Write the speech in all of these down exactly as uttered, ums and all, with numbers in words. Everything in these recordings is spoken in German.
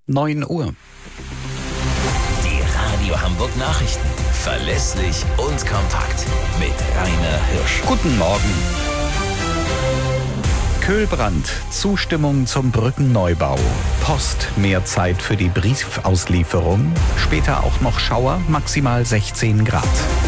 neun Uhr. Die Radio Hamburg Nachrichten. Verlässlich und kompakt. Mit Rainer Hirsch. Guten Morgen. Köhlbrand, Zustimmung zum Brückenneubau. Post, mehr Zeit für die Briefauslieferung. Später auch noch Schauer, maximal sechzehn Grad.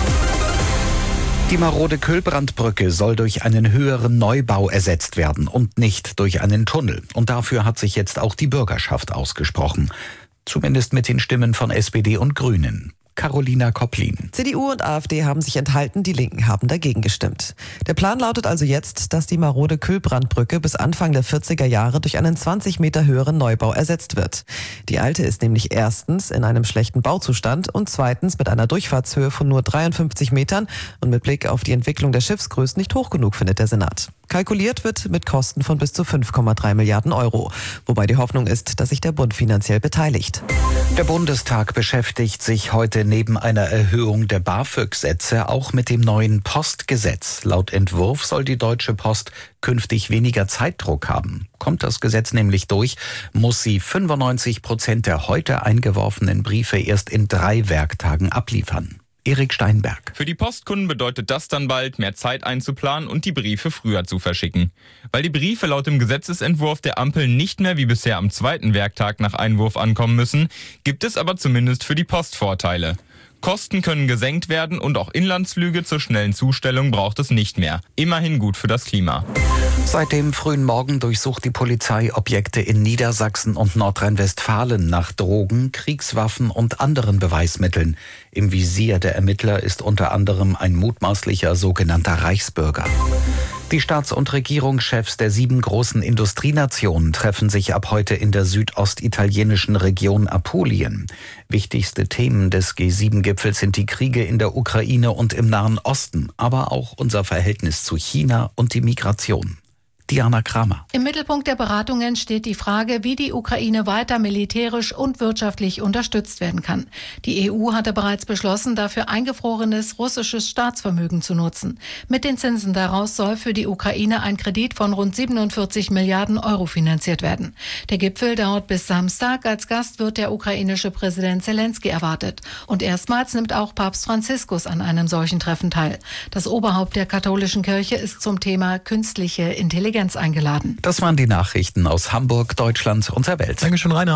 Die marode Köhlbrandbrücke soll durch einen höheren Neubau ersetzt werden und nicht durch einen Tunnel. Und dafür hat sich jetzt auch die Bürgerschaft ausgesprochen. Zumindest mit den Stimmen von S P D und Grünen. Carolina Kopplin. C D U und AfD haben sich enthalten, die Linken haben dagegen gestimmt. Der Plan lautet also jetzt, dass die marode Köhlbrandbrücke bis Anfang der vierziger Jahre durch einen zwanzig Meter höheren Neubau ersetzt wird. Die alte ist nämlich erstens in einem schlechten Bauzustand und zweitens mit einer Durchfahrtshöhe von nur dreiundfünfzig Metern und mit Blick auf die Entwicklung der Schiffsgrößen nicht hoch genug, findet der Senat. Kalkuliert wird mit Kosten von bis zu fünf Komma drei Milliarden Euro, wobei die Hoffnung ist, dass sich der Bund finanziell beteiligt. Der Bundestag beschäftigt sich heute neben einer Erhöhung der BAföG-Sätze auch mit dem neuen Postgesetz. Laut Entwurf soll die Deutsche Post künftig weniger Zeitdruck haben. Kommt das Gesetz nämlich durch, muss sie fünfundneunzig Prozent der heute eingeworfenen Briefe erst in drei Werktagen abliefern. Erik Steinberg. Für die Postkunden bedeutet das dann bald, mehr Zeit einzuplanen und die Briefe früher zu verschicken. Weil die Briefe laut dem Gesetzesentwurf der Ampel nicht mehr wie bisher am zweiten Werktag nach Einwurf ankommen müssen, gibt es aber zumindest für die Post Vorteile. Kosten können gesenkt werden und auch Inlandsflüge zur schnellen Zustellung braucht es nicht mehr. Immerhin gut für das Klima. Seit dem frühen Morgen durchsucht die Polizei Objekte in Niedersachsen und Nordrhein-Westfalen nach Drogen, Kriegswaffen und anderen Beweismitteln. Im Visier der Ermittler ist unter anderem ein mutmaßlicher sogenannter Reichsbürger. Die Staats- und Regierungschefs der sieben großen Industrienationen treffen sich ab heute in der südostitalienischen Region Apulien. Wichtigste Themen des G sieben Gipfels sind die Kriege in der Ukraine und im Nahen Osten, aber auch unser Verhältnis zu China und die Migration. Diana Kramer. Im Mittelpunkt der Beratungen steht die Frage, wie die Ukraine weiter militärisch und wirtschaftlich unterstützt werden kann. Die E U hatte bereits beschlossen, dafür eingefrorenes russisches Staatsvermögen zu nutzen. Mit den Zinsen daraus soll für die Ukraine ein Kredit von rund siebenundvierzig Milliarden Euro finanziert werden. Der Gipfel dauert bis Samstag. Als Gast wird der ukrainische Präsident Zelensky erwartet. Und erstmals nimmt auch Papst Franziskus an einem solchen Treffen teil. Das Oberhaupt der katholischen Kirche ist zum Thema künstliche Intelligenz eingeladen. Das waren die Nachrichten aus Hamburg, Deutschland und der Welt. Dankeschön, Rainer.